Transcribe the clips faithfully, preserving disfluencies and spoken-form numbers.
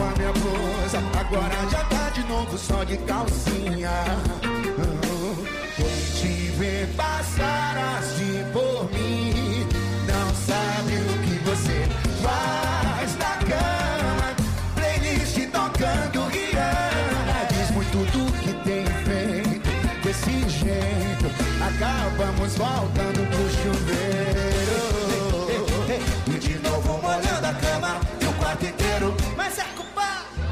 com a minha blusa. Agora já tá de novo só de calcinha. Quem te vê passar assim por mim não sabe o que você faz na cama. Playlist tocando Rihanna. Diz muito do que tem feito. Desse jeito acabamos voltando pro chuveiro. E de novo molhando a cama e o quarto inteiro. Mas é culpa.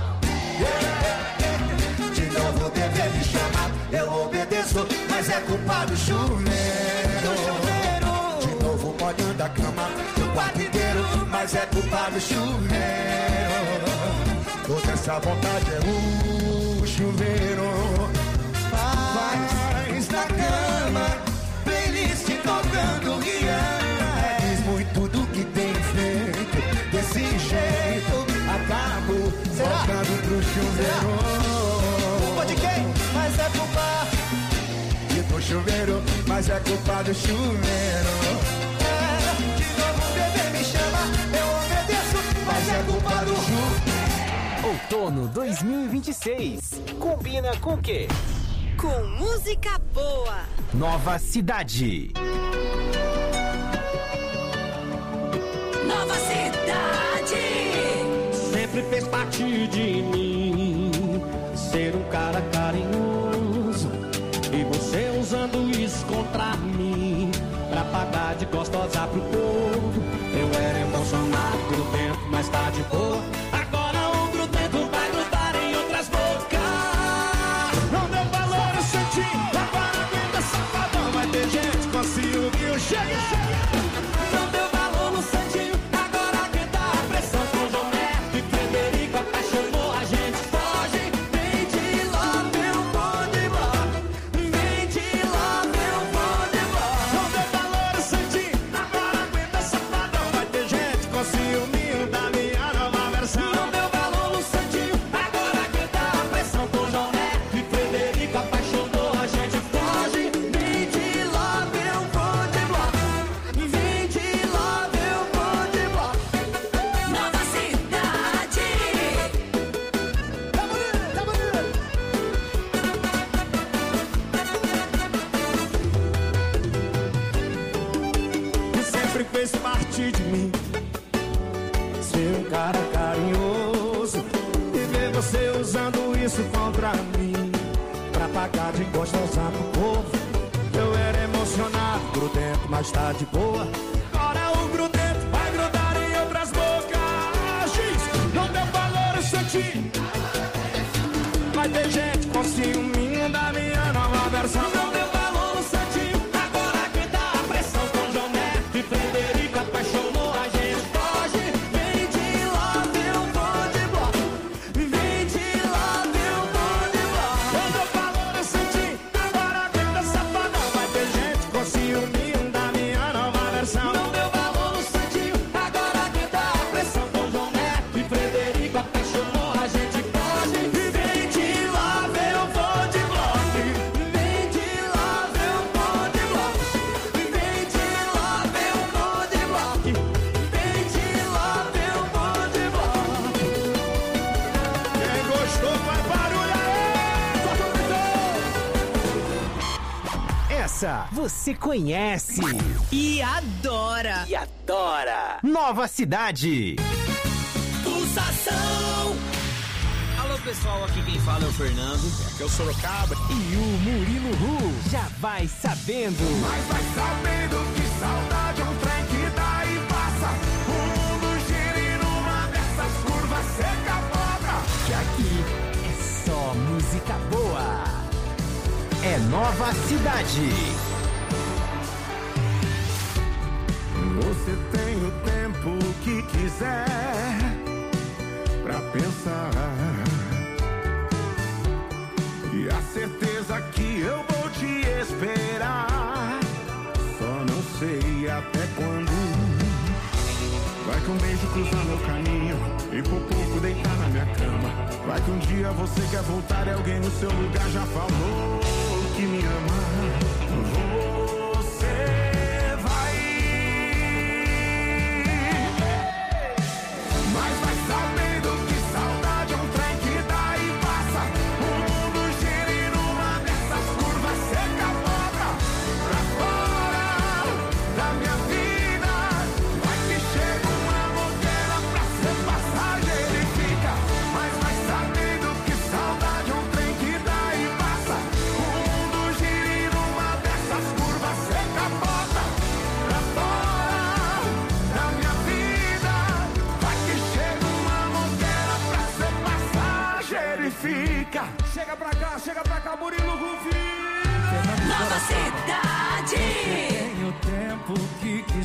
De novo T V me chama, eu obedeço, mas é culpa do chuveiro. De novo molhando a cama e o quarto inteiro. Mas é culpa do chuveiro. Toda essa vontade é o chuveiro. Faz na cama, playlist tocando Rihanna. Diz muito do que tem feito. Desse jeito acabo voltando pro chuveiro. Culpa de quem? Mas é culpa e do chuveiro, mas é culpa do chuveiro. É, de novo o bebê me chama, eu obedeço, mas é culpa do chuveiro. Outono dois mil e vinte e seis. Combina com o quê? Com música boa. Nova Cidade. Nova Cidade. Sempre fez parte de mim ser um cara carinhoso. E você usando isso contra mim pra pagar de gostosa pro povo. Eu era emocionado pelo tempo, mas tá de boa. Agora o grudento vai grudar em outras bocas. Não deu valor, eu senti. Agora aguenta safadão. Vai ter gente com ciúme, chega. Não deu valor no santinho. Agora aguenta a pressão. Com João Neto e Frederico apaixonou. A gente foge. Vem de lá, meu bom de bola. Vem de lá, meu bom de bola. Não deu valor no santinho. Agora aguenta safadão. Vai ter gente com ciúme da minha nova versão. Não deu valor no santinho. Agora aguenta a pressão. Com João Neto e Frederico apaixonou. A gente foge. Vem de lá, meu bom de bola. Vem de lá, meu bom de bola. Nova Cidade. Tá bonito, tá bonito. Sempre fez parte de mim ser um cara carinhoso. E ver você usando isso contra mim pra pagar de gostosa pro povo. Eu era emocionado, grudento, mas tá de boa. Agora o grudento vai grudar em outras bocas. Giz, não deu valor, eu senti. Vai ter gente com ciúminho da minha nova versão. Não deu valor no santinho. Agora aguenta a pressão. Com João Neto e Frederico apaixonou. A gente foge. Vem de lá, meu bom de bola. Vem de lá, meu bom de bola. Não deu valor no santinho. Agora aguenta safadão. Vai ter gente com ciúminho da minha nova versão. Não deu valor no santinho. Agora aguenta a pressão. Com João Neto e Frederico apaixonou. A gente foge. Vem de lá, meu bom de bola. Vem de lá, meu bom de bola. Vem de lá, meu bom de bola. Vem de lá, meu bom de bola. Quem gostou faz barulho aí! Essa você conhece E adora. e adora. Nova Cidade. Pulsação. Alô pessoal, aqui quem fala é o Fernando. Aqui é o Sorocaba. E o Murilo Ru já vai sabendo. Mas vai sabendo que saudade é um trem que dá e passa. O mundo gira e numa dessas curvas cê capota. Que aqui é só música boa. É Nova Cidade. Você tem o tempo que quiser pra pensar. E a certeza que eu vou te esperar. Só não sei até quando. Vai que um beijo cruzar meu caminho e por pouco deitar na minha cama. Vai que um dia você quer voltar e alguém no seu lugar já falou que me ama. Você vai, mas vai sabendo que saudade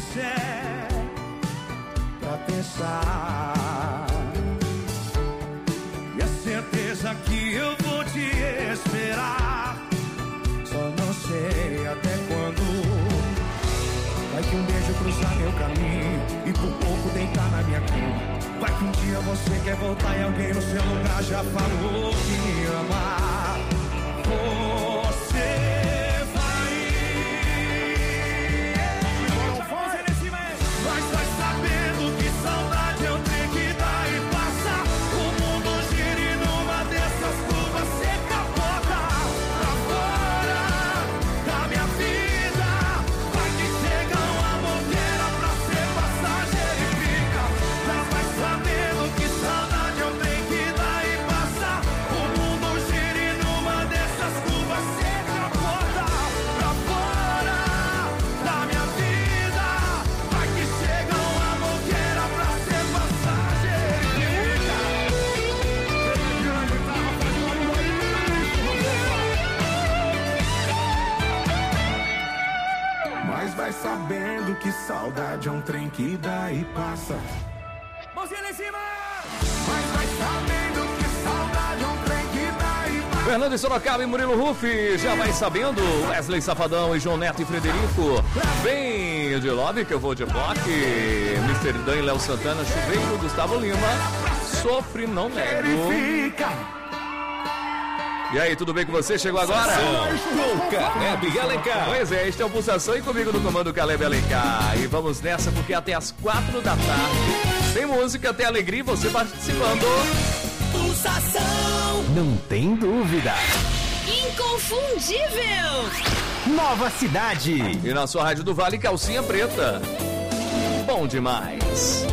disser pra pensar. E a certeza que eu vou te esperar. Só não sei até quando. Vai que um beijo cruzar meu caminho e por pouco deitar na minha cama. Vai que um dia você quer voltar e alguém no seu lugar já falou que me ama. Você mas vai sabendo que saudade eu tenho que dar e passa. O mundo gira e numa dessas curvas você capota pra fora da minha vida. Vai que chega um amor que era pra ser passageiro e fica. Mas vai sabendo que saudade eu tenho que dar e passa. O mundo gira e numa dessas curvas você capota pra fora da minha vida. Vai que chega um amor que era pra ser passagem. Mas vai sabendo que saudade é um trem que dá e passa. Mãozinha lá em cima! Mas vai sabendo que saudade é um trem que dá e passa. Fernando Sorocaba e Murilo Rufi, já vai sabendo. Wesley Safadão e João Neto e Frederico. Vem de lobby que eu vou de bloco. mister Dan e Léo Santana, Chuveiro, Gustavo Lima. Sofre, não nego. E aí, tudo bem com você? Chegou agora? Com Caleb Alencar. Pois é, este é o Pulsação e comigo no comando Caleb Alencar. E vamos nessa porque até as quatro da tarde, sem música, tem alegria, você participando. Pulsação. Não tem dúvida. Inconfundível. Nova Cidade. E na sua Rádio do Vale, Calcinha Preta. Bom demais.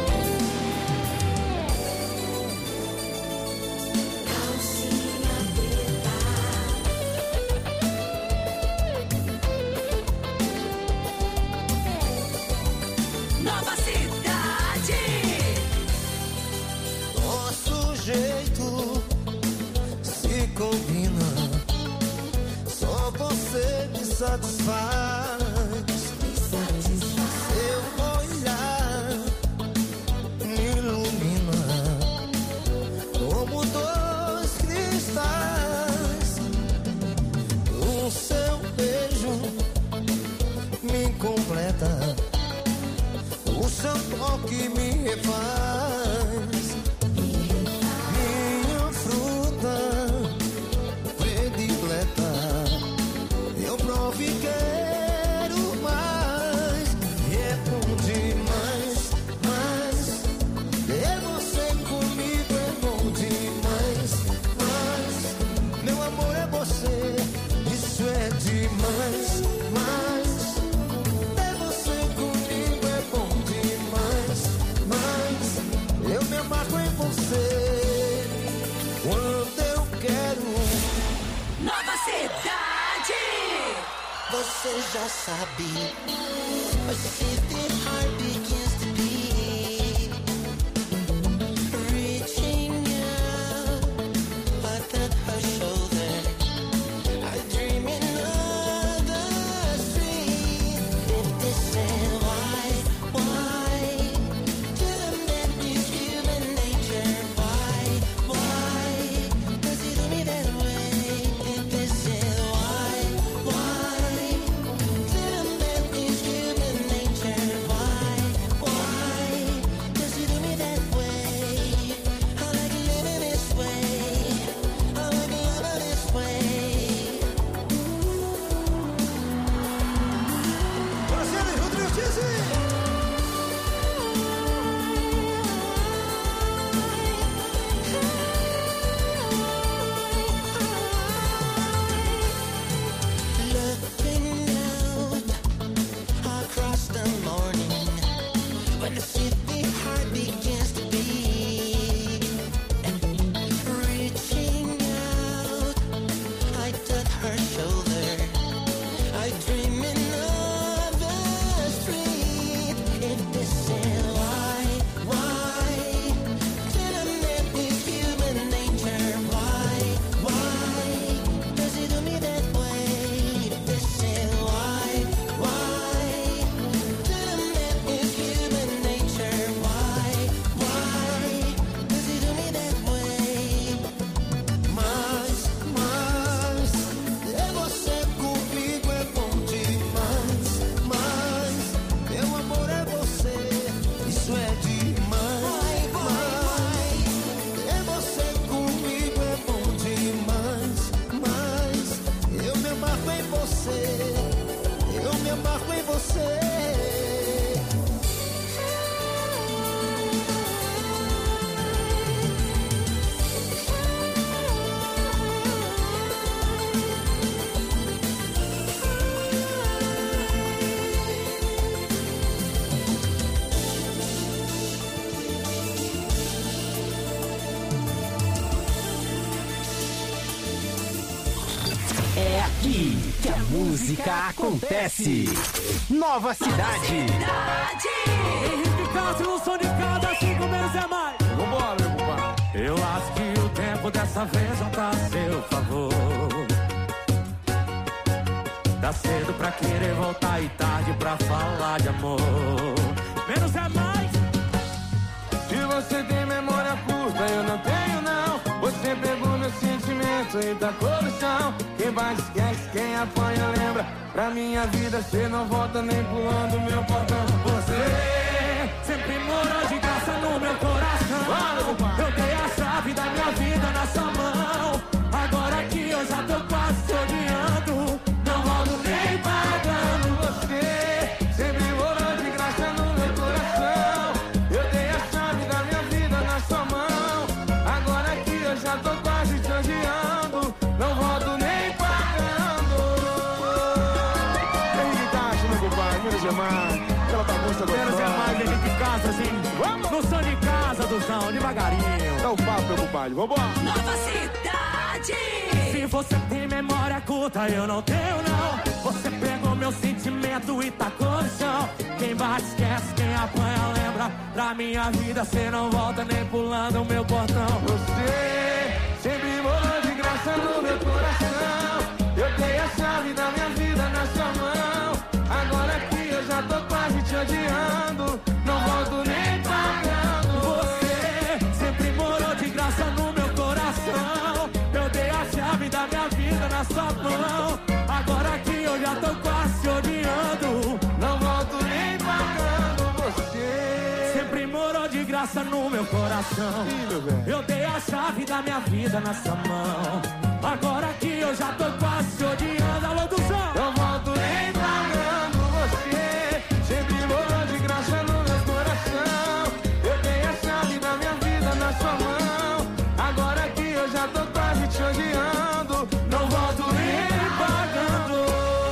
Nova Cidade. Nosso jeito se combina. Só você me satisfaz. Seu olhar me ilumina como dois cristais. O seu beijo me completa. O seu toque me refaz. Minha fruta predileta. Eu provo e quero mais. E é bom demais, mas ter você comigo é bom demais. Mas meu amor é você, isso é demais. Mas ter você comigo é bom demais. Mas eu me amargo em você quando eu quero. Nova Cidade. Você já sabe, but if the heart begins to beat, reaching out, but at her shoulder, I dream another street. If this is why, why, to the man is human nature, why, why, does he do me that way? If this is why, why, to the man is human nature, why, música acontece. Nova Cidade. Henrique Castro no som de cada, cinco menos é mais. Vambora, meu compadre. Eu acho que o tempo dessa vez não tá a seu favor. Tá cedo pra querer voltar e tarde pra falar de amor. Menos é mais. Se você tem memória curta, eu não tenho não. Você pegou meu sentimento e tacou no chão. Quem bate esquece, quem apanha lembra. Pra minha vida cê não volta nem pulando meu portão. Você sempre morou de graça no meu coração. Eu dei a chave da minha vida na sua mão. Agora que eu já tô quase te odiando, não volto nem pagando. Você sempre morou de graça no meu coração. Eu dei a chave da minha vida na sua mão. Agora que eu já tô quase te odiando, não volto nem pagando. Henrique Castro, meu compadre, menos é mais. Aquela bagunça gostosa. Menos é mais, Henrique Castro, assim. Vamos! No som de casa, Duzão, devagarinho. Dá o papo, meu compadre, vambora! Nova Cidade. Se você tem memória curta, eu não tenho não. Você pegou meu sentimento e tacou no chão. Quem bate esquece, quem apanha lembra. Pra minha vida cê não volta nem pulando o meu portão. Você sempre morou de graça no meu coração. Eu dei a chave da minha vida na sua mão. Agora que eu já tô quase te odiando, não volto nem pagando. Você sempre morou de graça no meu coração. Eu dei a chave da minha vida na sua mão. Agora que eu já tô quase te odiando, não volto nem pagando. Você sempre morou de graça no meu coração. Ih, meu velho. Eu dei a chave da minha vida na sua mão. Agora que eu já tô quase te odiando, alô do som. Não volto nem pagando. Você sempre morou de graça no meu coração. Eu dei a chave da minha vida na sua mão. Agora que eu já tô quase te odiando, não volto nem pagando.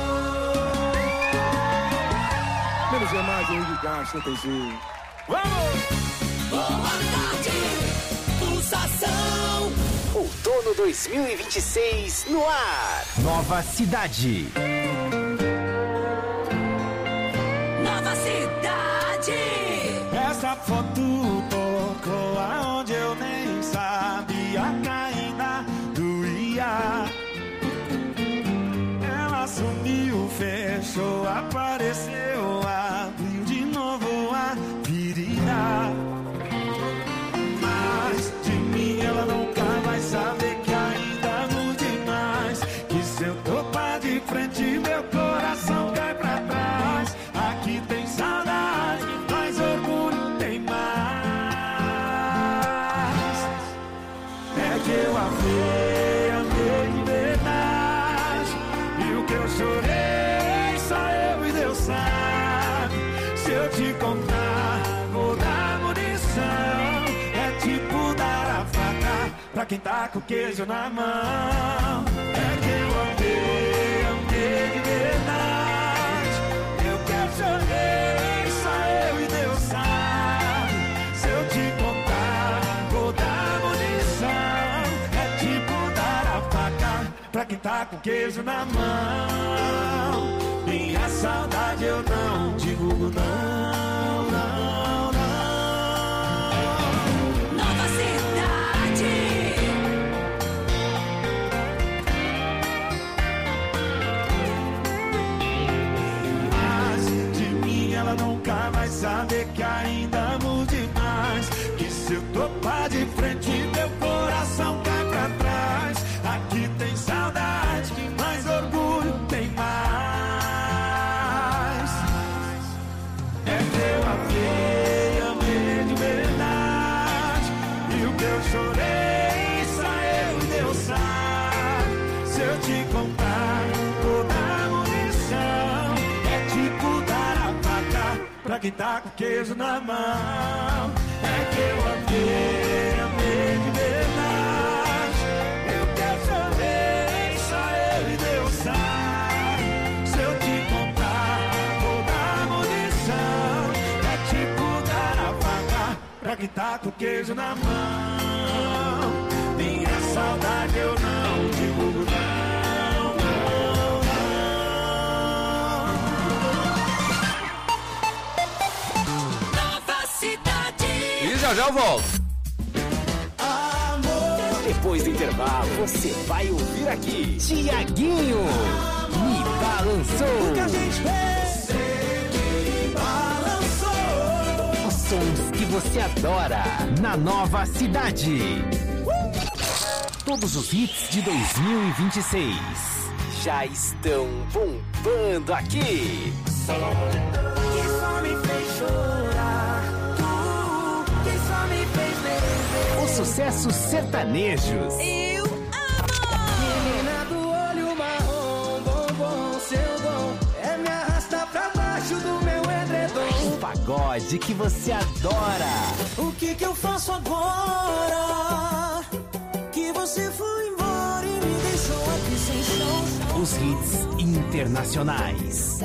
Menos é mais, Henrique Castro, tem jeito. Vamos! Boa tarde. Pulsação. Outono dois mil e vinte e seis no ar. Nova Cidade. Nova Cidade. Essa foto tocou aonde eu nem sabia que ainda doía. Ela sumiu, fechou, apareceu, abriu de novo a ferida. Mas de mim ela nunca vai saber que ainda amo demais. Que se eu topar de frente, meu coração cai pra trás. Aqui tem saudade, mas orgulho tem mais. É que eu amei, amei de verdade. E o que eu chorei, só eu e Deus sabe. Se eu te contar, vou dar munição. É tipo dar a faca pra quem tá com queijo na mão. É que eu amei, amei de verdade. Eu que eu chorei, só eu e Deus sabe. Se eu te contar, vou dar munição. É tipo dar a faca pra quem tá com queijo na mão. Minha saudade eu não divulgo não, não, não. Nova Cidade. Mas de mim ela nunca vai saber que ainda amo demais. Que se eu topar de frente, meu coração cai pra trás. Aqui tem saudade, mas orgulho tem mais. É que eu amei, amei de verdade. E o que eu chorei, só eu e Deus sabe. Se eu te contar, vou dar munição. É tipo dar a faca pra quem tá com queijo na mão. É que eu amei, amei de verdade. Eu que eu chorei, só eu e Deus sabe. Se eu te contar, vou dar munição. É tipo dar a faca pra quem tá com queijo na mão. Minha saudade eu não divulgo não, não, não. Já já eu volto. Depois do intervalo, você vai ouvir aqui Tiaguinho Me Balançou. Que a gente fez, me balançou. Os sons que você adora na nova cidade. Todos os hits de dois mil e vinte e seis já estão bombando aqui. Que só me fez chorar, tu, que só me fez beber. Os sucessos sertanejos. Eu amo! Menina do olho marrom, bombom, seu dom é me arrastar pra baixo do meu edredom. O pagode que você adora. O que que eu faço agora? Que você foi embora e me deixou aqui sem chão. Os hits internacionais.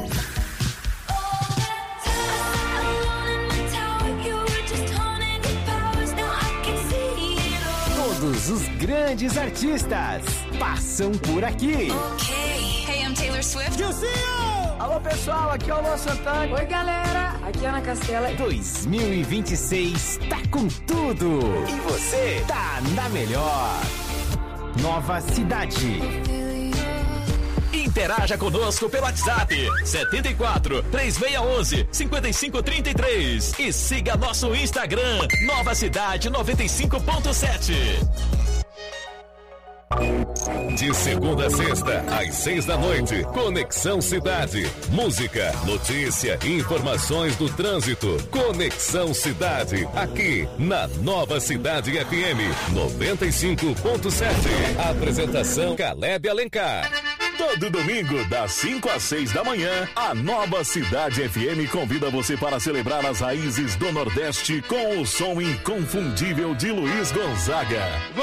Todos os grandes artistas passam por aqui. Hey, I'm Taylor Swift. Alô, pessoal, aqui é o Luan Santana. Oi, galera, aqui é Ana Castela. dois mil e vinte e seis tá com tudo. E você tá na melhor. Nova cidade. Interaja conosco pelo WhatsApp setenta e quatro, três seis um um, cinco cinco três três e siga nosso Instagram Nova Cidade noventa e cinco ponto sete. De segunda a sexta, às seis da noite, Conexão Cidade. Música, notícia e informações do trânsito. Conexão Cidade, aqui na Nova Cidade F M noventa e cinco ponto sete. Apresentação Caleb Alencar. Todo domingo, das cinco às seis da manhã, a Nova Cidade F M convida você para celebrar as raízes do Nordeste com o som inconfundível de Luiz Gonzaga.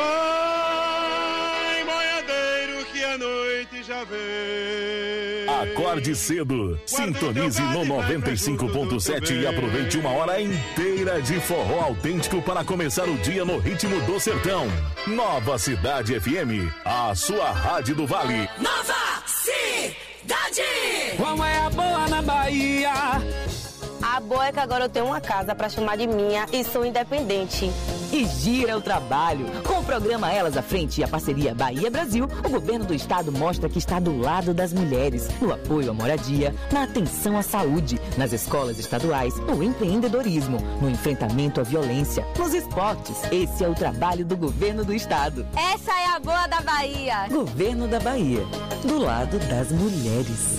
Vai, boiadeiro, que a noite já vem. Acorde cedo, sintonize no noventa e cinco ponto sete e aproveite uma hora inteira de forró autêntico para começar o dia no ritmo do sertão. Nova Cidade F M, a sua rádio do Vale. Nova Cidade! Qual é a boa na Bahia? A boa é que agora eu tenho uma casa pra chamar de minha e sou independente. E gira o trabalho. Com o programa Elas à Frente e a parceria Bahia-Brasil, o governo do estado mostra que está do lado das mulheres, no apoio à moradia, na atenção à saúde, nas escolas estaduais, no empreendedorismo, no enfrentamento à violência, nos esportes. Esse é o trabalho do governo do estado. Essa é a boa da Bahia. Governo da Bahia, do lado das mulheres.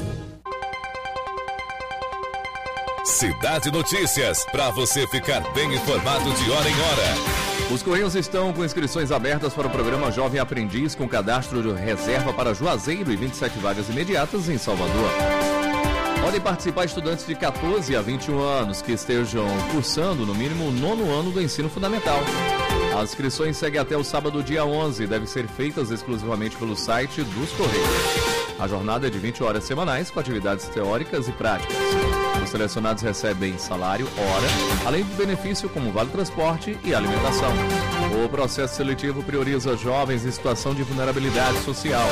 Cidade Notícias, para você ficar bem informado de hora em hora. Os Correios estão com inscrições abertas para o programa Jovem Aprendiz, com cadastro de reserva para Juazeiro e vinte e sete vagas imediatas em Salvador. Podem participar estudantes de catorze a vinte e um anos que estejam cursando no mínimo o nono ano do ensino fundamental. As inscrições seguem até o sábado, dia onze, e devem ser feitas exclusivamente pelo site dos Correios. A jornada é de vinte horas semanais, com atividades teóricas e práticas. Os selecionados recebem salário, hora, além do benefício como vale transporte e alimentação. O processo seletivo prioriza jovens em situação de vulnerabilidade social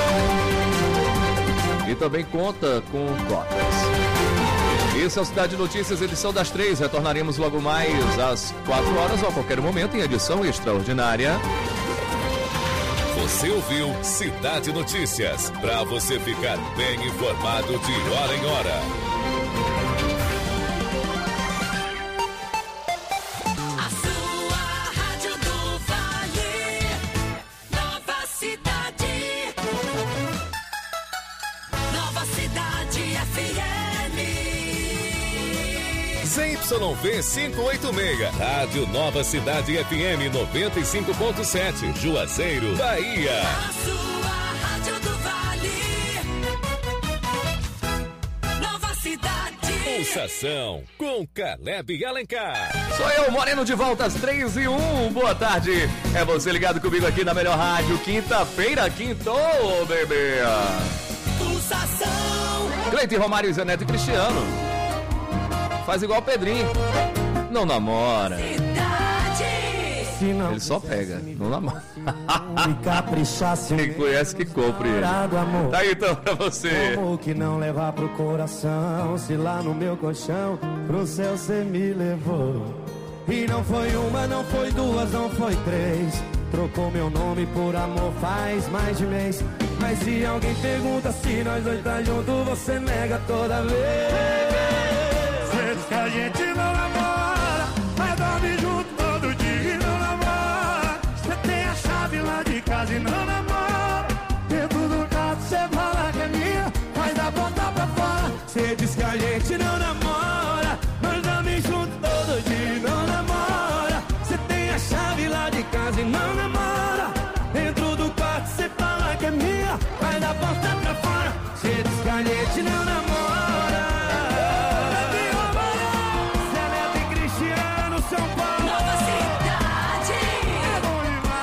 e também conta com cotas. Esse é o Cidade Notícias, edição das três. Retornaremos logo mais às quatro horas ou a qualquer momento em edição extraordinária. Você ouviu Cidade Notícias, para você ficar bem informado de hora em hora. A sua rádio do Vale, Nova Cidade, Nova Cidade F M. Z Y V quinhentos e oitenta e seis, Rádio Nova Cidade F M noventa e cinco ponto sete, Juazeiro, Bahia. A sua rádio do Vale, Nova Cidade. Pulsação com Caleb Alencar. Sou eu, Moreno, de volta às três e um. Boa tarde. É você ligado comigo aqui na melhor rádio. Quinta-feira, quintou, bebê. Pulsação. Cleiton, Romário, Zeneto e Cristiano. Faz igual o Pedrinho. Não namora. Ele só pega, não namora. Quem conhece que compre ele. Tá aí então pra você. Como que não levar pro coração, se lá no meu colchão, pro céu cê me levou. E não foi uma, não foi duas, não foi três. Trocou meu nome por amor faz mais de mês. Mas se alguém pergunta se nós dois tá junto, você nega toda vez. Você diz que a gente não namora, mas dorme junto todo dia e não namora. Você tem a chave lá de casa e não namora. Dentro do carro você fala que é minha, mas dá volta pra fora. Você diz que a gente não namora, mas dorme junto todo dia e não namora. Você tem a chave lá de casa e não namora. Dentro do quarto você fala que é minha, mas dá volta pra fora. Você diz que a gente não namora. Celeste e Cristiano, São Paulo. Nova Cidade. É bom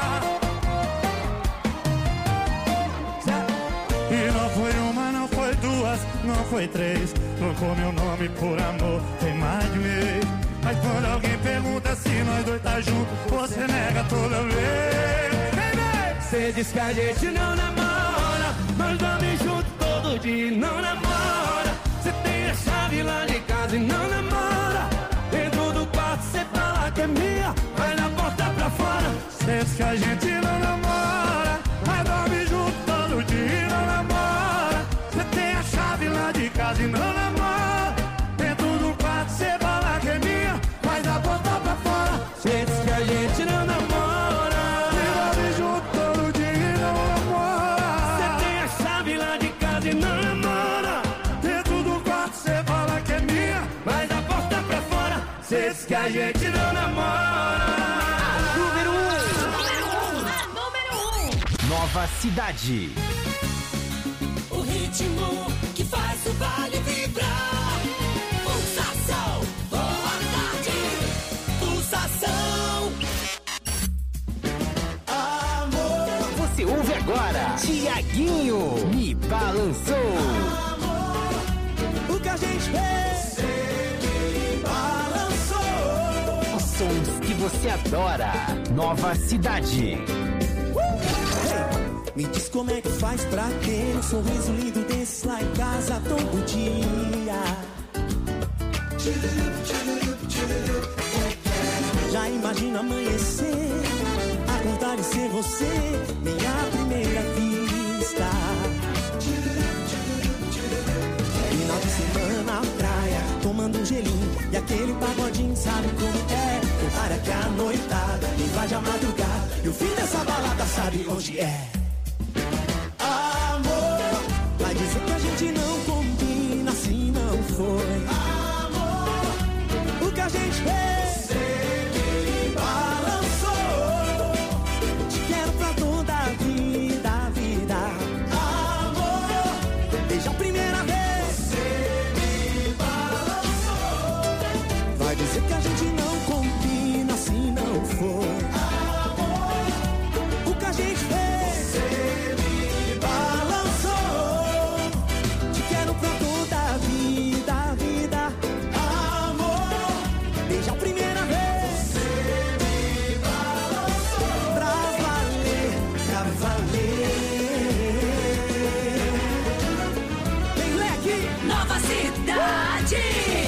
demais. E não foi uma, não foi duas, não foi três. Trocou meu nome por amor, tem mais de mês. Mas quando alguém pergunta se nós dois tá junto, você nega toda vez. Você diz que a gente não namora, mas dorme junto todo dia e não namora. Você tem a chave lá de casa e não namora. Dentro do quarto você fala que é minha, vai na porta pra fora. Você diz que a gente não namora, mas dorme junto todo dia e não namora. Você tem a chave lá de casa e não namora. Dentro do quarto você fala que é minha, vai na porta pra fora. Você diz que a gente não namora, dorme junto todo dia e não namora. você tem a chave lá de casa e não namora. Dentro do quarto você fala que é minha, vai da porta pra fora. Você diz que a gente não namora. Número um. Número um. Nova Cidade. O ritmo que faz o vale vibrar. Pulsação, boa tarde. Pulsação. Você ouve agora Tiaguinho Me Balançou. o que a gente fez, você me balançou. Os sons que você adora. Nova Cidade. Me diz como é que faz pra ter um sorriso lindo desse lá em casa todo dia. Já imagina amanhecer, acordar e ser você, minha primeira vista. Final de semana na praia, tomando um gelinho e aquele pagodinho, sabe como é? Para que a noitada invade a madrugada e o fim dessa balada sabe onde é. Amor, vai dizer que a gente não combina, assim não foi. Amor, o que a gente fez, você me balançou. Te quero pra toda a vida, a vida. Amor, desde a primeira vez, você me balançou. Vai dizer que a gente não combina, assim não foi. Amor, o que a gente fez, você me balançou. Te quero pra toda a vida, a vida. Amor, desde a primeira vez, você me balançou. Pra valer, pra valer. Tem leque. Nova Cidade.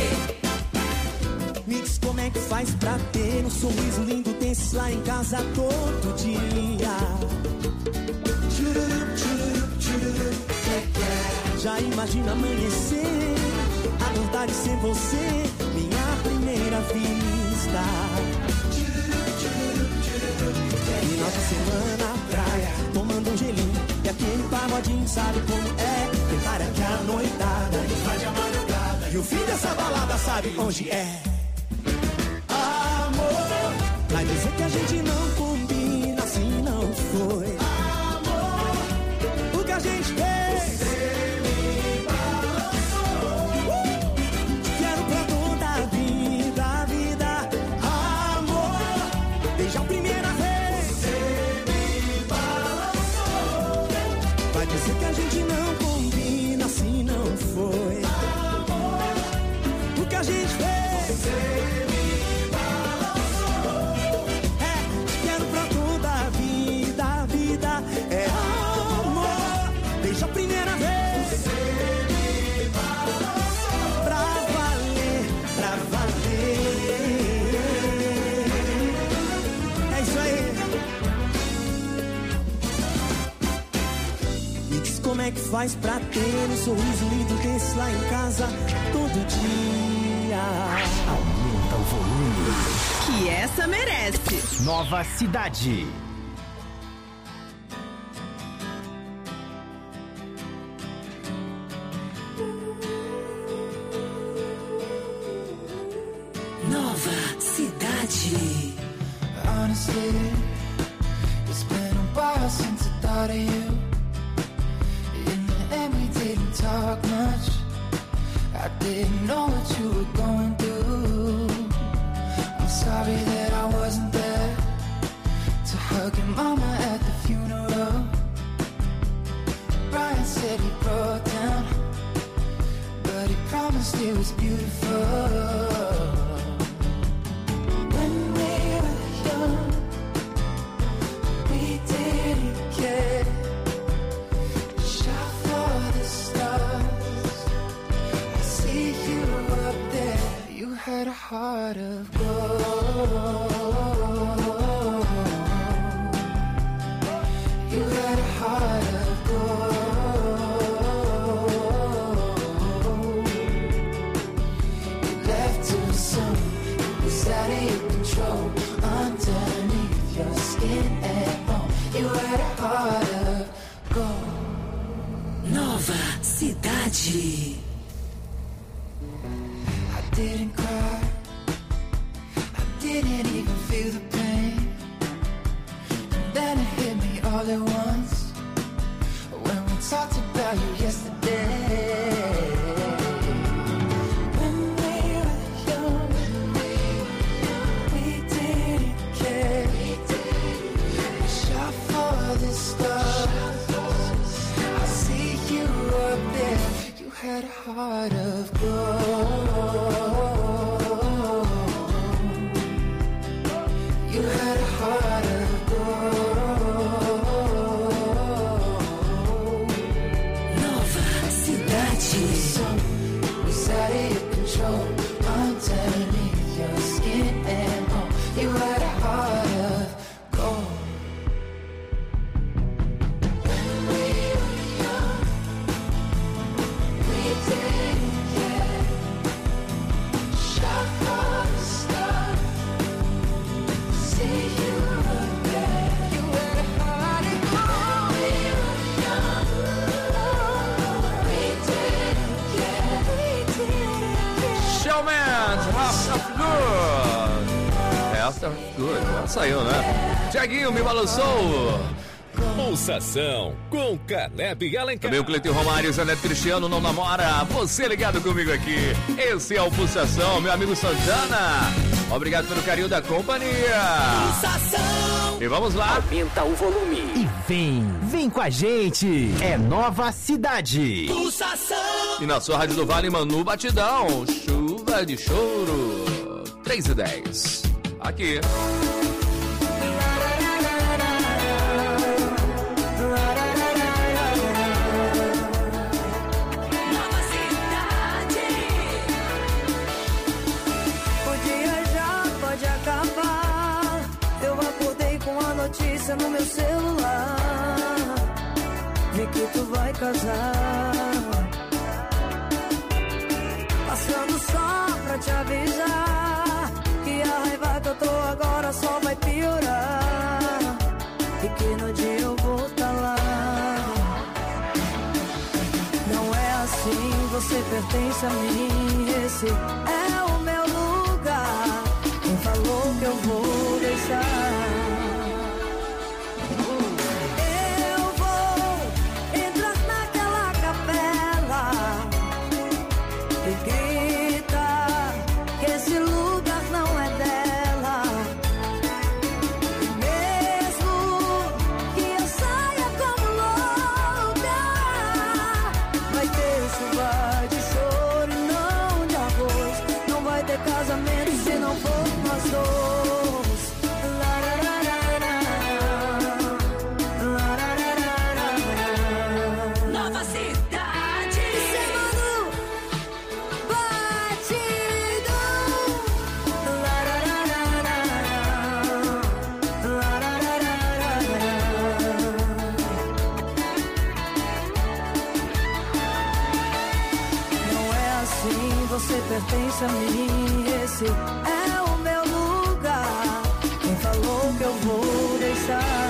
Me diz como é que faz pra ter um sorriso lindo desse lá em casa todo dia. Tchururup, tchururup, tchururup, yeah, yeah. Já imagina amanhecer, acordar e ser você, minha primeira vista. Tchururup, tchururup, tchururup, yeah, final de semana na praia, tomando um gelinho e aquele pagodinho, sabe como é? Prepara que a noitada invade a madrugada e o fim dessa balada sabe onde é. Amor, vai dizer que a gente não combina, assim não foi. Amor, o que a gente fez, você me balançou. Te quero pra toda a vida, a vida. Amor, desde a primeira vez, você me balançou. Vai dizer que a gente não combina, assim não foi. Amor, o que a gente fez, você é que faz pra ter um sorriso lindo desse lá em casa todo dia? Aumenta o volume. Que essa merece. Nova Cidade. Nova Cidade. Honestly, it's been a while since I thought of you. In the end, we didn't talk much. I didn't know what you were going through. I'm sorry that I wasn't there to hug your mama at the funeral. Brian said he broke down, but he promised it was beautiful. Had a heart of gold. You had a heart of gold. You left too soon. It was out of your control. Underneath your skin and bone. You had a heart of gold. Nova Cidade. I didn't cry, I didn't even feel the pain. And then it hit me all at once when we talked about you yesterday. When we were young, we didn't care. We shot for the stars. I see you up there. You had a heart of gold. You had a heart of gold. Nova Cidade. The sun was out of your control. Underneath your skin and bone. You had a heart of gold. When we were young, we didn't care. Shot for the stars. See you up there. You had a heart of gold. We were young, we didn't care. We didn't care. Showman, House of Good. House of Good, já saiu, né? Tiaguinho me balançou. Pulsação com Caleb e Alencar. Também o Cleiton Romário e Janete Cristiano não namora. Você ligado comigo aqui. Esse é o Pulsação, meu amigo Santana. Obrigado pelo carinho da companhia. Pulsação. E vamos lá. Aumenta o volume. E vem, vem com a gente. É Nova Cidade. Pulsação. E na sua Rádio do Vale, Manu Batidão. Chuva de choro. três e dez. Aqui. Notícia no meu celular, vi que tu vai casar. Passando só pra te avisar que a raiva que eu tô agora só vai piorar. E que no dia eu vou tá lá. Não é assim, você pertence a mim. Esse é o meu lugar. Quem falou que eu vou deixar? Casamento se não for nós dois. pertence a mim. Esse é o meu lugar. Quem falou que eu vou deixar?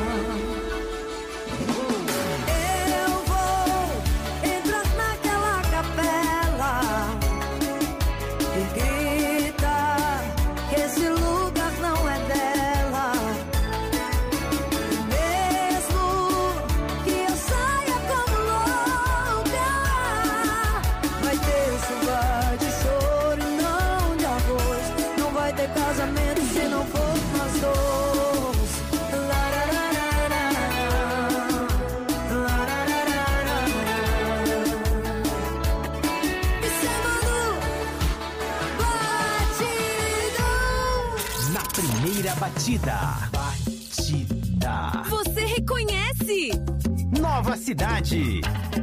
Batida. Batida. Você reconhece? Nova Cidade.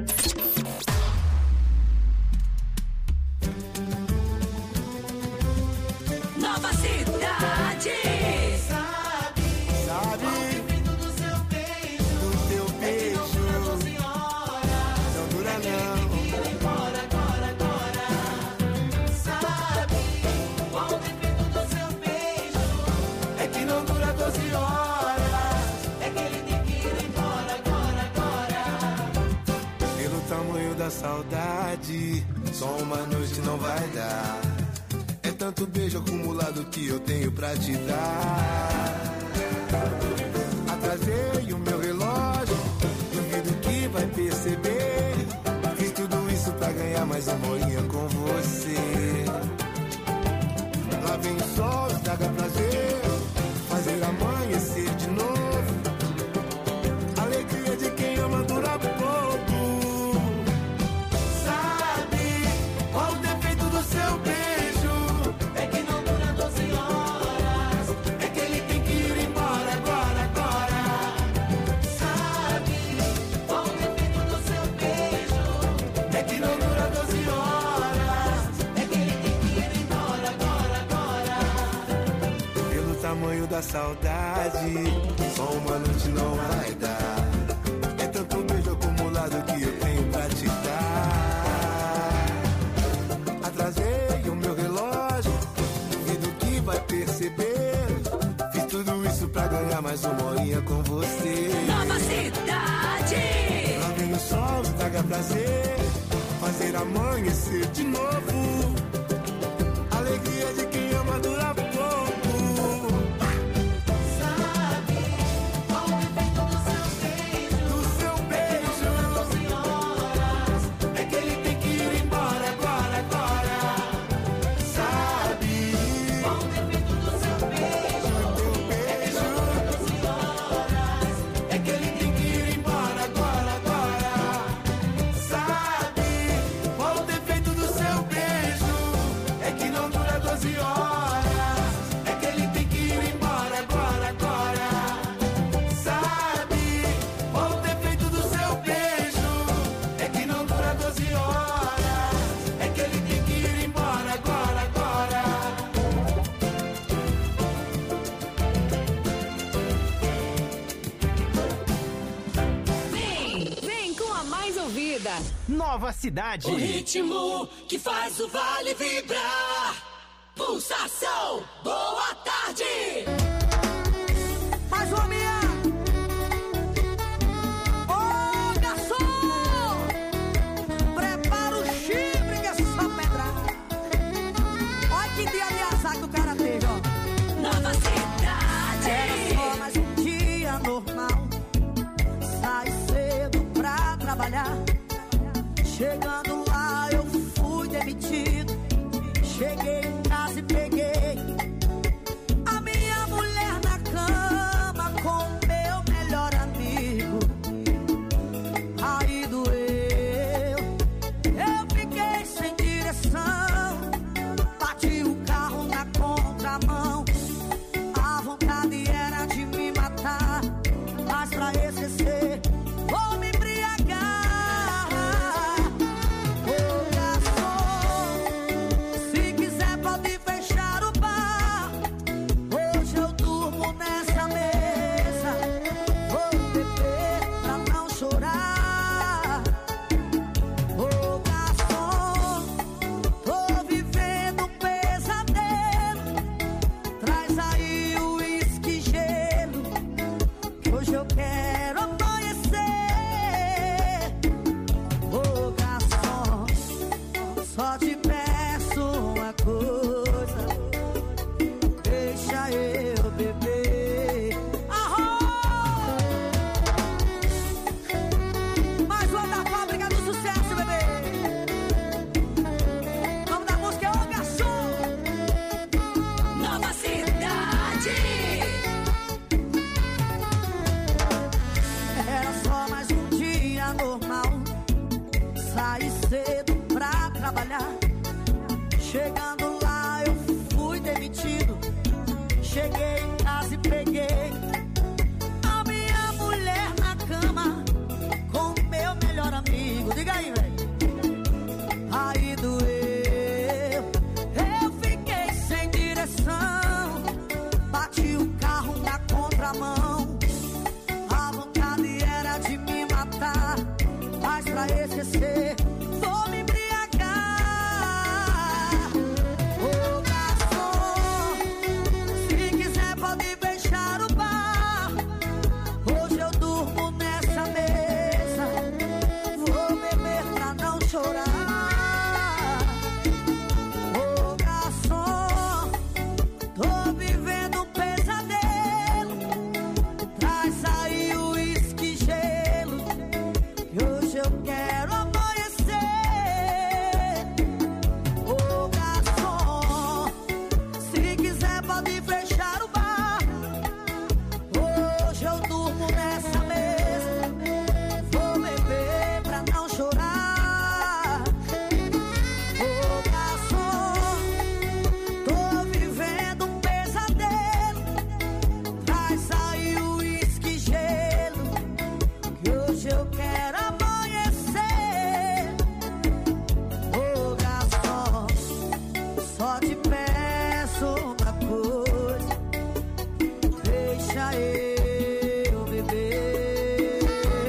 Nova Cidade. Sabe, sabe, do seu beijo, do teu beijo. Não dura não. Embora, agora, agora. Sabe, qual o defeito do seu beijo? É que não dura doze horas. É que ele tem que ir embora, agora, agora. Pelo tamanho da saudade, só uma noite não vai dar. É tanto beijo acumulado que eu tenho pra te dar. Atrasei o meu relógio, duvido que vai perceber. Fiz tudo isso pra ganhar mais uma horinha com você. Lá vem o sol, estraga prazer, fazer amanhecer de novo. Alegria de quem ama dura pouco. Sabe qual o defeito do seu beijo? É que não dura doze horas. É que ele tem que ir embora agora, agora. Sabe qual o defeito do seu beijo? É que não dura doze horas. É que ele tem que ir embora agora, agora. Pelo tamanho da saudade, só uma noite não vai dar. É tanto beijo acumulado que eu tenho pra te dar. Atrasei o meu relógio, duvido que vai perceber. Fiz tudo isso pra ganhar mais uma horinha com você. Nova Cidade. Lá vem o sol, estraga prazer, fazer amanhecer de novo. Alegria de quem ama dura pouco. Sabe qual o defeito do seu beijo? Do seu beijo. doze horas. É que ele tem que ir embora agora, agora. Sabe qual o defeito do seu beijo? Do teu beijo. doze horas. É que ele tem que ir embora agora, agora. Sabe qual o defeito do seu beijo? É que não dura doze horas. É que ele tem que ir embora agora, agora. Sabe qual o defeito do seu beijo? É que não dura doze horas. É que ele tem que ir embora agora, agora. Vem, vem com a mais ouvida. Nova Cidade. O ritmo que faz o vale vibrar. Pulsação, boa tarde. Mais uma minha. Ô, garçom! Prepara o chifre que é só pedrada. Olha que dia de azar que o cara teve, ó. Nova Cidade. Era só mais um dia normal. Sai cedo pra trabalhar. Chegando lá eu fui demitido. Cheguei em casa e peguei a minha trabalha. Chegando lá eu fui demitido. Cheguei em casa e peguei a minha mulher na cama com o meu melhor amigo. Diga aí, velho. Aí doeu, eu fiquei sem direção. Bati o carro na contramão. A vontade era de me matar, mas pra esquecer vou me embriagar. Ô garçom, se quiser pode fechar o bar. Hoje eu durmo nessa mesa. Vou beber pra não chorar. Ô garçom, tô vivendo um pesadelo. Traz aí o uísque gelo, que hoje eu quero amanhecer. Ô garçom, se quiser pode fechar o bar. Hoje eu durmo nessa mesa. Vou beber pra não chorar. Ô garçom, tô vivendo um pesadelo. Traz aí o uísque gelo, que hoje eu quero amanhecer. Ô garçom, só te peço uma coisa, deixa eu beber.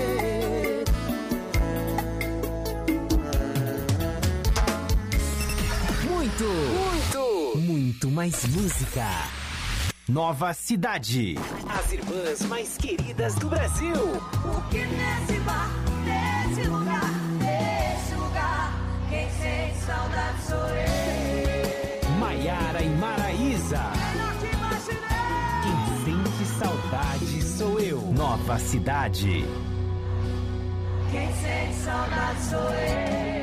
Muito, muito, muito mais música. Nova Cidade. As irmãs mais queridas do Brasil. Porque nesse bar, nesse lugar, nesse lugar, quem sente saudade sou eu. Maiara e Maraísa. Melhor que imaginei. Quem sente saudade sou eu. Nova Cidade. Quem sente saudade sou eu.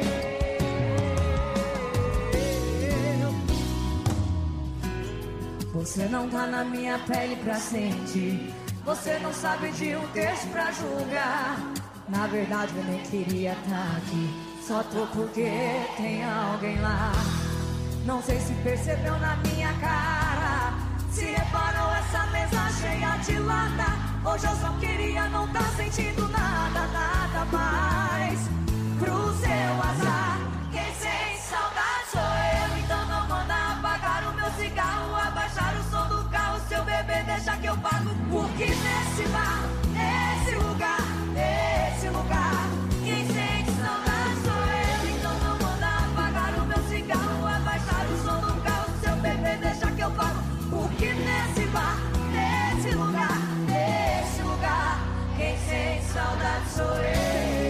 Você não tá na minha pele pra sentir. Você não sabe de um texto pra julgar. Na verdade eu nem queria estar aqui. Só tô porque tem alguém lá. Não sei se percebeu na minha cara. Se reparou essa mesa cheia de lata. Hoje eu só queria não tá sentindo nada, nada mais. Pro seu azar, quem sente saudade sou eu. Então não manda apagar o meu cigarro, abaixar o som do carro. Seu bebê deixa que eu pago. Porque nesse bar, nesse lugar, nesse lugar, quem sente saudade sou eu. Então não manda apagar o meu cigarro, abaixar o som do carro. Seu bebê deixa que eu pago. Porque nesse bar, nesse lugar, nesse lugar, quem sente saudade sou eu.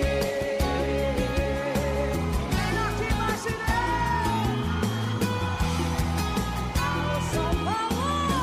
Melhor que imaginei. São Paulo.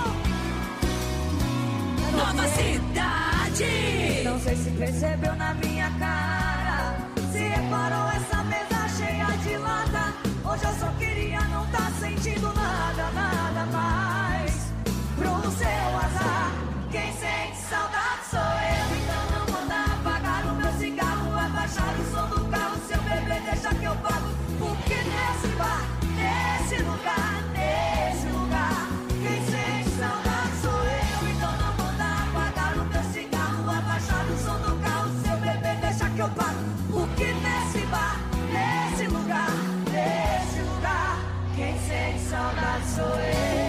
Nova Cidade. Não sei se percebeu na minha cara. Se reparou essa mesa cheia de lata. Hoje eu só queria não tá sentindo nada, nada mais. Pro seu azar, quem sente saudade sou eu. Então não manda apagar o meu cigarro, abaixar o som do carro. Seu bebê deixa que eu pago. Porque nesse bar, nesse lugar, nesse lugar, quem sente saudade sou eu. Então não manda apagar o meu cigarro, abaixar o som do carro. Seu bebê deixa que eu pago. Porque nesse bar, nesse lugar, nesse lugar, quem sente saudade sou eu.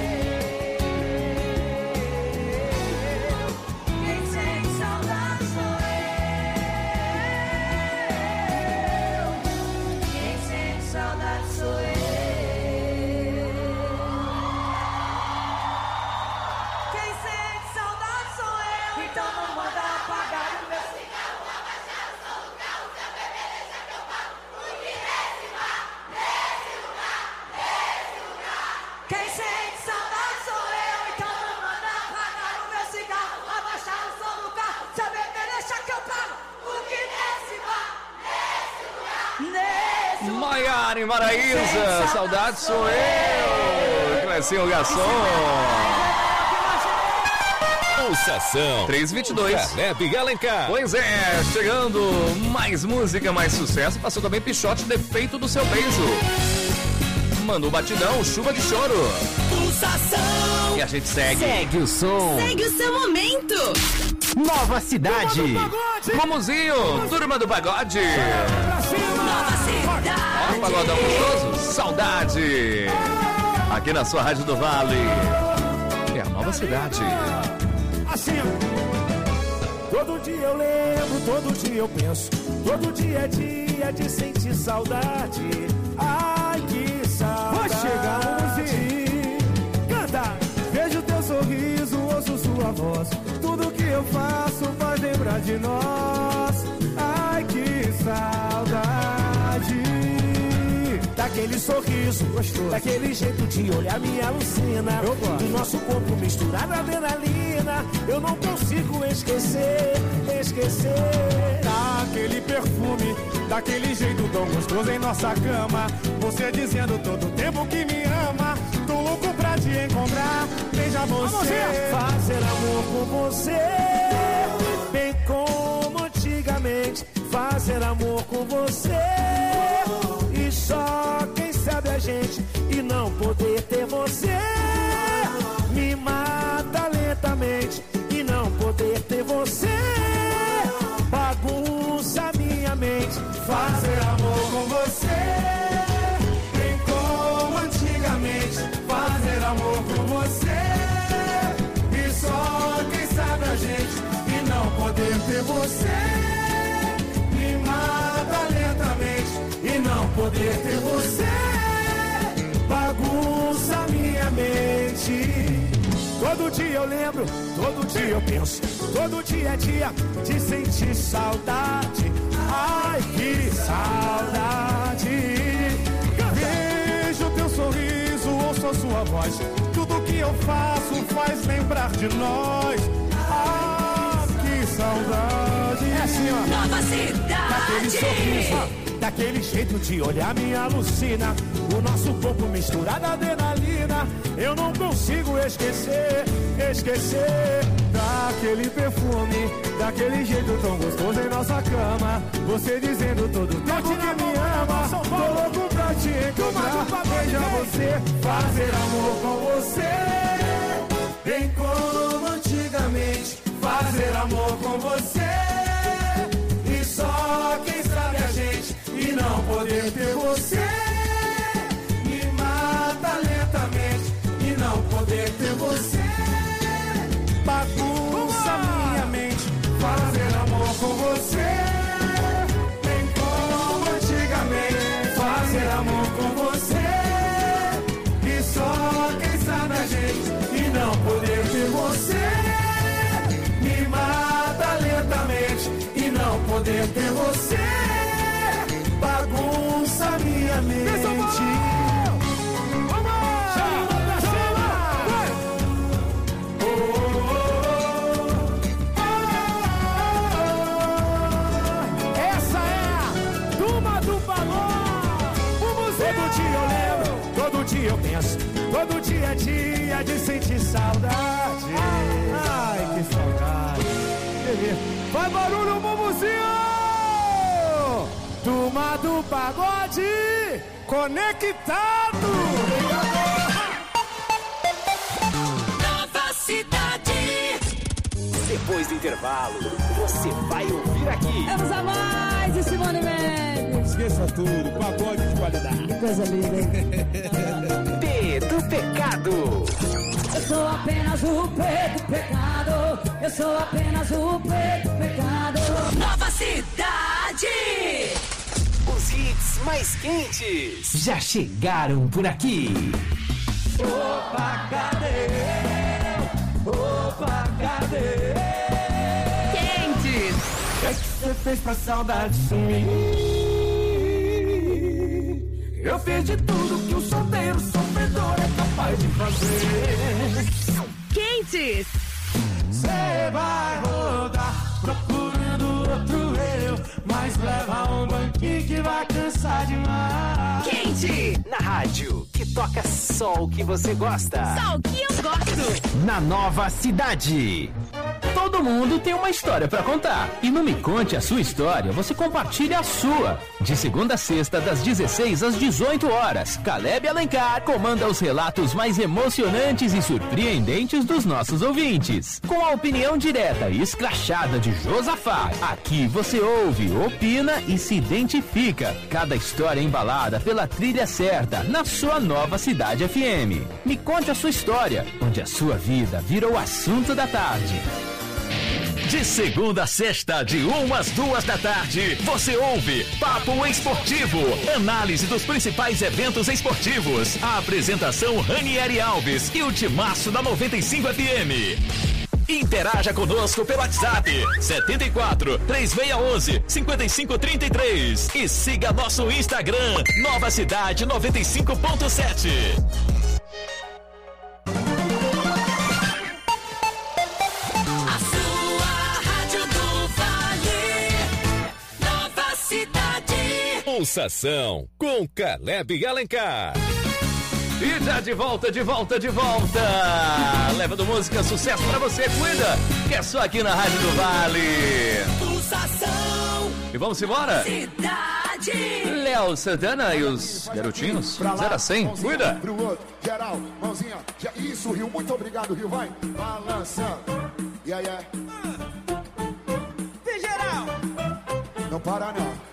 Quem sente saudade sou eu. Quem sente saudade sou eu. Quem sente saudade sou eu. Então não manda apagar o meu cigarro, abaixar o som do carro. Seu bebê deixa que eu pago. Porque nesse bar, nesse lugar, nesse lugar, quem sente saudade sou eu. Então não manda apagar o meu cigarro, abaixar o som do carro. Seu bebê deixa que eu pago. Porque nesse bar, nesse lugar, nesse lugar, Maiara e Maraísa, saudade sou eu. Clecinho Garçom. Pulsação. três e vinte e dois. Caleb Alencar. Pois é, chegando mais música, mais sucesso. Passou também Pichote, Defeito do Seu Beijo. mandou batidão, chuva de choro. Pulsação. E a gente segue. Segue o som. Segue o seu momento. Nova Cidade. Romuzinho, Turma do Pagode. Nova Cidade. Ó, pagodão gostoso, saudade. Aqui na sua Rádio do Vale. É a Nova Cidade. Assim, todo dia eu lembro, todo dia eu penso, todo dia é dia de sentir saudade. Ai, que saudade. Vai chegar hoje. Canta. Vejo teu sorriso, ouço sua voz. Tudo que eu faço faz lembrar de nós. Ai, que saudade. Daquele sorriso gostoso, daquele jeito de olhar me alucina. Do nosso corpo misturado a adrenalina, eu não consigo esquecer, esquecer. Daquele perfume, daquele jeito tão gostoso em nossa cama. Você dizendo todo tempo que me ama. Tô louco pra te encontrar, beija você. Fazer amor com você, bem como antigamente. Fazer amor com você. E só quem sabe a gente, e não poder ter você me mata lentamente. E não poder ter você bagunça minha mente. Fazer amor com você, bem como antigamente. Fazer amor com você, e só quem sabe a gente, e não poder ter você me mata lentamente. E não poder ter você bagunça minha mente. Todo dia eu lembro, todo dia eu penso, todo dia é dia de sentir saudade. Ai, que saudade. Vejo teu sorriso, ouço a sua voz. Tudo que eu faço faz lembrar de nós. Ah, que saudade. É assim, ó. Nova Cidade. Daquele sorriso, daquele jeito de olhar me alucina. O nosso corpo misturado a adrenalina. Eu não consigo esquecer, esquecer. Daquele perfume, daquele jeito tão gostoso em nossa cama. Você dizendo todo tempo que me ama. Tô louco pra te encontrar, beijar você. Fazer amor com você, bem como antigamente. Fazer amor com você, e só quem sabe a gente, e não poder ter você me mata lentamente. E não poder ter você bagunça minha mente. Fazer amor com você, bem como antigamente. Fazer amor com você, e só quem sabe a gente, e não poder ter você me mata lentamente. E não poder ter você bagunça minha mente. Essa é a Turma do Pagode. Todo dia eu lembro, todo dia eu penso, todo dia é dia de sentir saudade. Ai, que saudade. Vai barulho, Mumuzinho! Turma do Pagode conectado. Nova Cidade. Depois do intervalo, você vai ouvir aqui. Vamos a mais de Simone Mendes. Esqueça tudo, pagode de qualidade. Que coisa linda. P do Pecado. Eu sou apenas o P do pecado. Eu sou apenas o P do pecado. Nova Cidade. Os hits mais quentes já chegaram por aqui. Opa, cadê? Opa, cadê? Quentes. O que é que você fez pra saudade sumir? Eu fiz de tudo que um solteiro sofredor é capaz de fazer. Quentes. Cê vai rodar procurando outro eu, mas leva um banquinho que vai cansar demais. Quente. Na rádio, que toca só o que você gosta. Só o que eu gosto. Na Nova Cidade. Todo Todo mundo tem uma história pra contar. E no Me Conte a Sua História, você compartilha a sua. De segunda a sexta, das dezesseis às dezoito horas, Caleb Alencar comanda os relatos mais emocionantes e surpreendentes dos nossos ouvintes. Com a opinião direta e escrachada de Josafá, aqui você ouve, opina e se identifica. Cada história embalada pela trilha certa, na sua Nova Cidade F M. Me Conte a Sua História, onde a sua vida virou o assunto da tarde. De segunda a sexta, de uma às duas da tarde, você ouve Papo Esportivo, análise dos principais eventos esportivos. A apresentação Ranieri Alves e o timaço da noventa e cinco F M. Interaja conosco pelo WhatsApp setenta e quatro, três seis um um, cinco cinco três três e siga nosso Instagram Nova Cidade noventa e cinco ponto sete. Pulsação com Caleb Alencar. E já de volta, de volta, de volta. Levando música, sucesso pra você, cuida, que é só aqui na Rádio do Vale. Pulsação. E vamos embora? Cidade. Léo Santana e os garotinhos, zero a cem, cuida. Pro outro, geral, mãozinha, já, isso, Rio, muito obrigado, Rio, vai, balançando. Yeah, yeah. Vem, geral. Não para, não.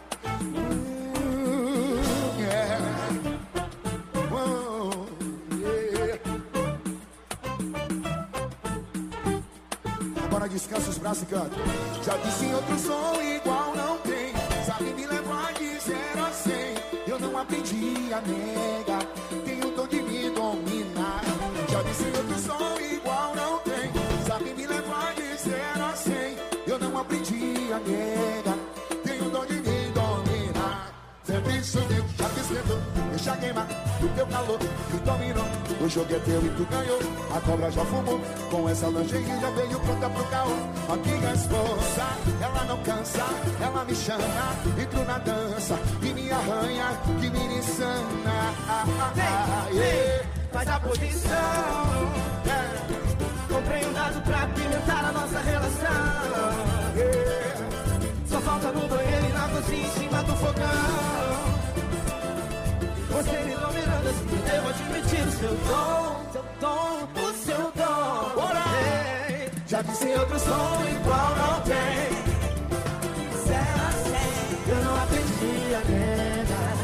Agora descansa os braços e canta. Já disse em outro som igual não tem. Sabe me levar de zero a cem. Eu não aprendi a negar. Tenho o dom de me dominar. Já disse em outro som igual não tem. Sabe me levar de zero a cem. Eu não aprendi a negar. Tenho o dom de me dominar. Sempre subiu, já descendo. Deixa queimar do teu calor. Tu dominou. O jogo é teu e tu ganhou. A cobra já fumou. Com essa lingerie já veio pronta pro caô. A minha esposa, ela não cansa. Ela me chama, entro na dança. E me arranha, que me insana. Ah, ah, ah, yeah. Faz a posição. Yeah. Comprei um dado pra pimentar a nossa relação. Yeah. Só falta no banheiro e na cozinha em cima do fogão. Você me dominando assim, devo admitir o seu dom, seu dom, o seu dom. Bora! Hey, já disse em outro som igual não tem. Zero a cem, eu não aprendi a negar.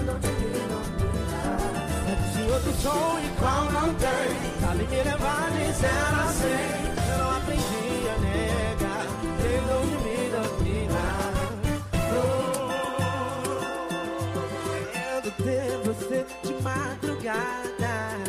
Já disse em outro som igual não tem. Sabe me levar de zero a cem. Eu não aprendi a negar. Tem dom de me dominar. Ter você de madrugada.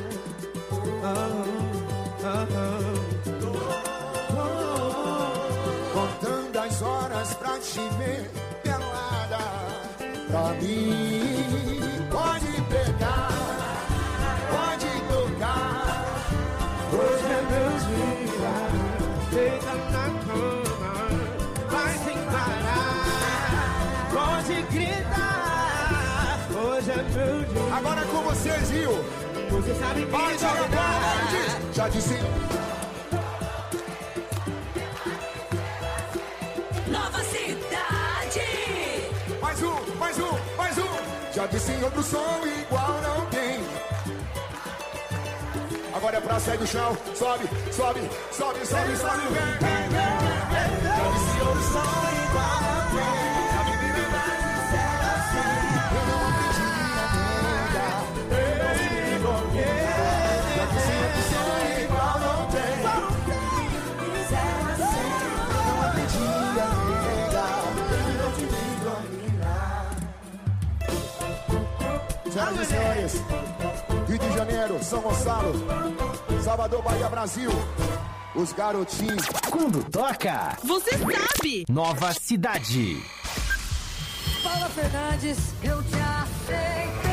Oh, oh, oh. Oh. Contando as horas pra te ver pelada. Pra mim, pode pegar, pode tocar. Hoje é meu dia. Deita na cama, vai sem parar. Pode gritar. Hoje é meu dia. Agora com vocês, Rio. Você sabe que vai jogar bola, já disse. Nova Cidade. Mais um, mais um, mais um. Já disse em outro som igual não tem. Agora é pra sair do chão. Sobe, sobe, sobe, sobe, sobe. Vem, vem, vem. Já disse em outro som igual não tem. Senhoras e senhores, Rio de Janeiro, São Gonçalo, Salvador, Bahia, Brasil, os garotinhos. Quando toca, você sabe. Nova Cidade. Paula Fernandes, eu te aceitei.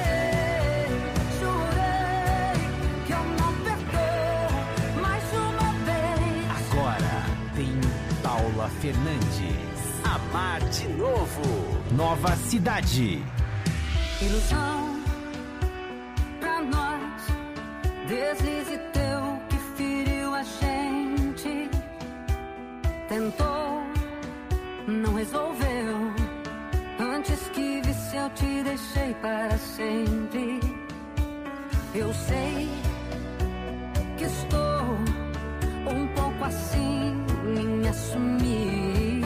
Jurei que eu não perdoo mais uma vez. Agora tem Paula Fernandes. Amar de novo. Nova Cidade. Ilusão pra nós, deslize teu que feriu a gente. eu te deixei para sempre. Eu sei que estou um pouco assim em assumir.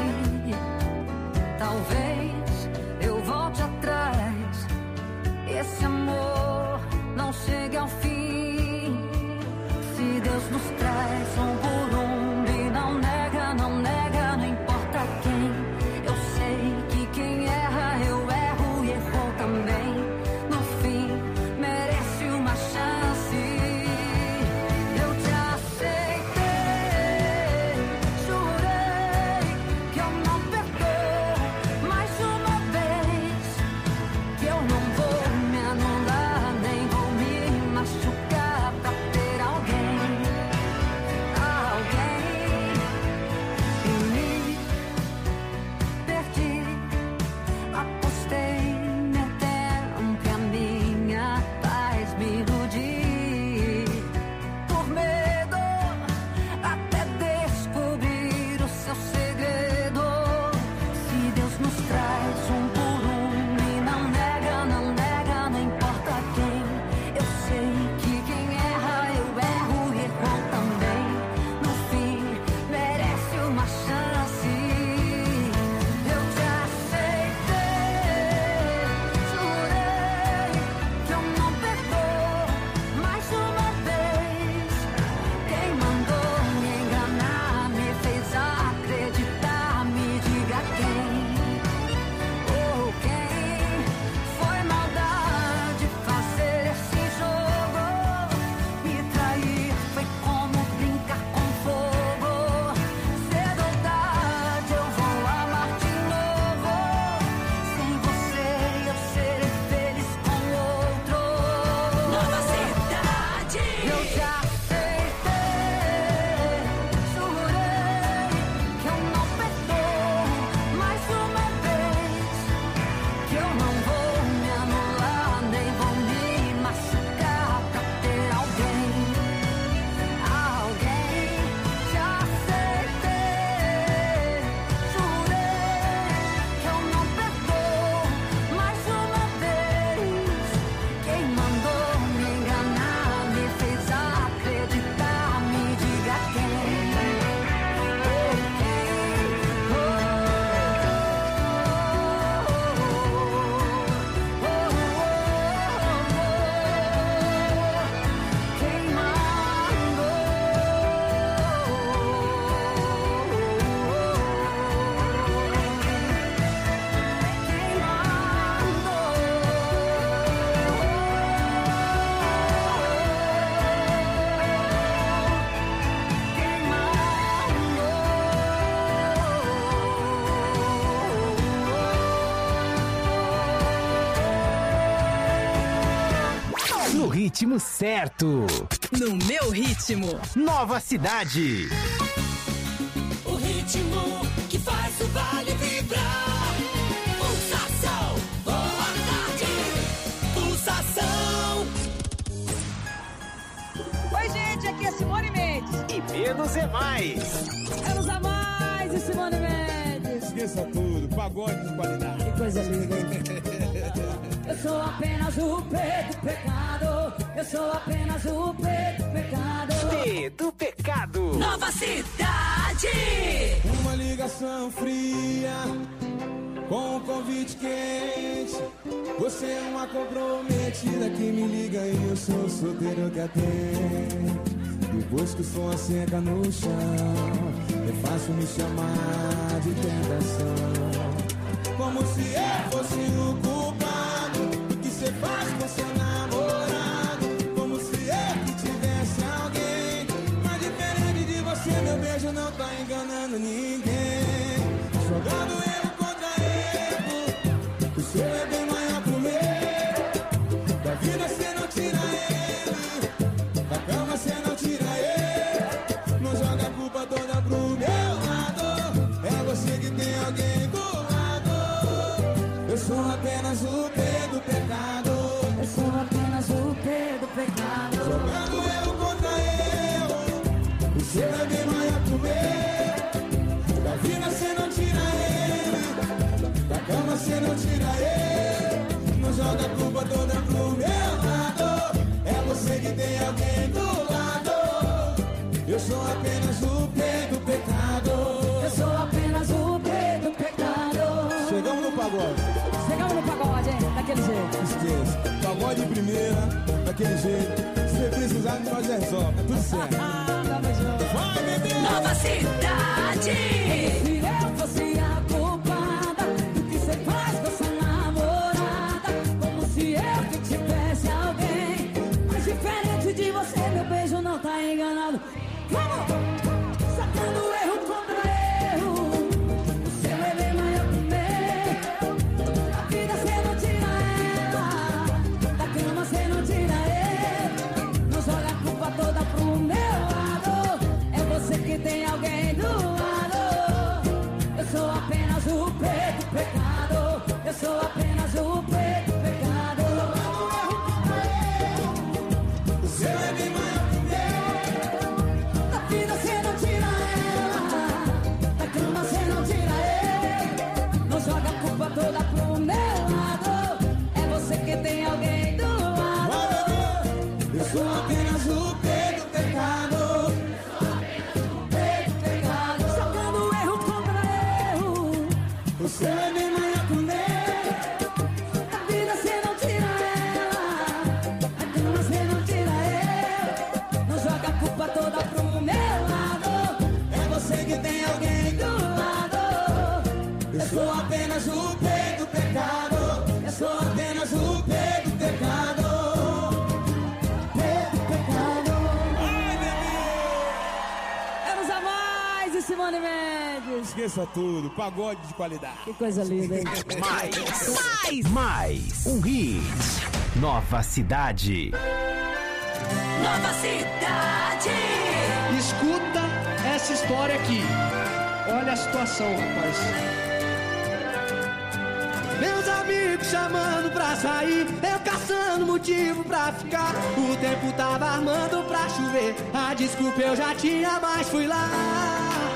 Talvez eu volte atrás, esse amor não chegue ao fim. Se Deus nos traz um por um e não nega, não nega, não importa quem. Eu sei que quem erra, eu erro e errou também. No fim, merece uma chance. Eu te aceitei, jurei que eu não perdoo mais uma vez. Que eu não vou me anular, nem vou me machucar pra ter alguém, alguém. E me perdi, apostei meu tempo e a minha paz me iludi. Por medo até descobrir o seu segredo. Se Deus nos traz um por um e não nega, não nega, não importa quem. Eu sei que quem erra, eu erro e errou também. No fim, merece uma chance. Eu te aceitei, jurei que eu não perdoo mais uma vez. Quem mandou me enganar, me fez acreditar, me diga quem. Oh, quem foi maldade fazer esse jogo? Me trair foi como brincar com fogo. Cedo ou tarde eu vou amar de novo. Sem você eu serei feliz com outro. Nova Cidade. Eu te aceitei, jurei que eu não perdoo mais uma vez. Que eu não vou me anular, nem vou me machucar pra ter alguém, alguém. Te aceitei, jurei que eu não perdoo mais uma vez. Quem mandou me enganar, me fez acreditar, me diga quem. No ritmo certo. No meu ritmo. Nova Cidade. O ritmo que faz o vale vibrar. Pulsação, boa tarde. Pulsação. Oi, gente, aqui é Simone Mendes. E menos é mais. Menos a mais e Simone Mendes. Esqueça tudo, pagode de qualidade. Que coisa linda, hein? Eu sou apenas o P do pecado. Eu sou apenas o P do pecado. P do pecado. Nova Cidade. Uma ligação fria com um convite quente. Você é uma comprometida que me liga e eu sou o solteiro que atende. Depois que o som asseca no chão, é fácil me chamar de tentação. Como se eu fosse o culpado que cê faz com seu namorado. Como se eu que tivesse alguém. Mas diferente de você, meu beijo não tá enganando ninguém. Jogando erro contra erro, o seu é bem maior que o meu. Da vida cê não tira ele, da cama cê não tira ele. Não joga a culpa toda pro meu lado. É você que tem alguém do lado. Eu sou apenas o P do pecado. Eu sou apenas o P do pecado. Jogando eu contra eu, o seu é bem maior que o meu. Da vida cê não tira ele, da cama cê não tira ele. joga a culpa toda pro meu lado. É você que tem alguém do lado. Eu sou apenas o rei do pecado. Eu sou apenas o rei do pecado. Chegamos no pagode. Chegamos no pagode, hein? Daquele jeito. Esqueça. Pagode de primeira, daquele jeito. Se precisar, nós resolve. Tá tudo certo. Tamo junto. Vai, bebê! Nova Cidade. Se eu fosse a culpada do que você faz com sua namorada, como se eu que tivesse alguém. Mas diferente de você, meu beijo não tá enganado. Vamos! Sacando erro contra erro. O seu é bem maior que o meu. Da vida cê não tira ela, da cama cê não tira ele. Não joga a culpa toda pro meu lado. É você que tem alguém do lado. Eu sou apenas o preto pecado. Eu sou apenas o preto pecado. O seu é bem maior que o meu. Da vida cê não tira ela, da cama cê não tira ele. Não joga a culpa toda pro meu lado. É você que tem alguém do lado. Eu sou apenas o rei do pecado. Preto pecado. Jogando erro contra erro. O seu é bem maior que o meu. Da vida cê não tira ela, da cama cê não tira ele. Não joga a culpa toda pro meu lado. É você que tem alguém do lado. Eu sou apenas o rei do pecado. Eu sou apenas o rei do pecado. Preto pecado. Eros a mais e Simone Mendes. Esqueça tudo. Pagode de qualidade. Que coisa linda, hein? Mais, mais, mais um hit. Nova Cidade. Nova Cidade. Escuta essa história aqui. Olha a situação, rapaz. Meus amigos chamando pra sair, eu caçando motivo pra ficar. O tempo tava armando pra chover, a desculpa eu já tinha, mas fui lá.